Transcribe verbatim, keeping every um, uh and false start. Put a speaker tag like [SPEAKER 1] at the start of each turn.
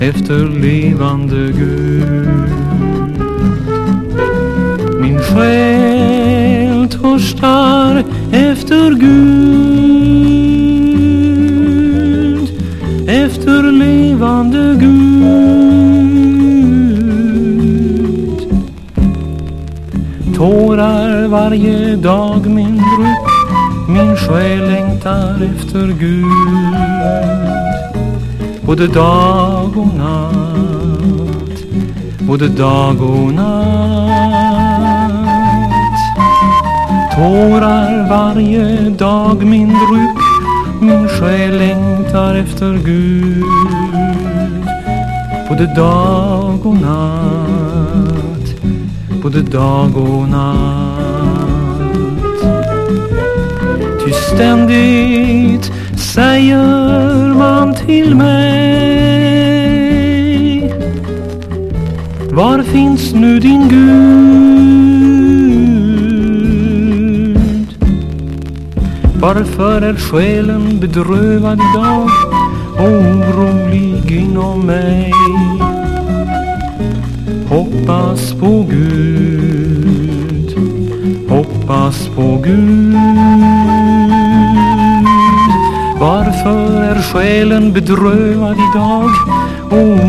[SPEAKER 1] efter levande Gud. Min själ törstar efter Gud, efter levande Gud. Tårar varje dag min dryck, min själ längtar efter Gud. Både dag och natt, både dag och natt. Tårar varje dag min dryck, min själ längtar efter Gud. Både dag och natt, både dag och natt. Ty ständigt säger man till mig: var finns nu din Gud? Varför är själen bedrövad idag, orolig inom mig? Hoppas på Gud, hoppas på Gud. Varför är själen bedrövad idag,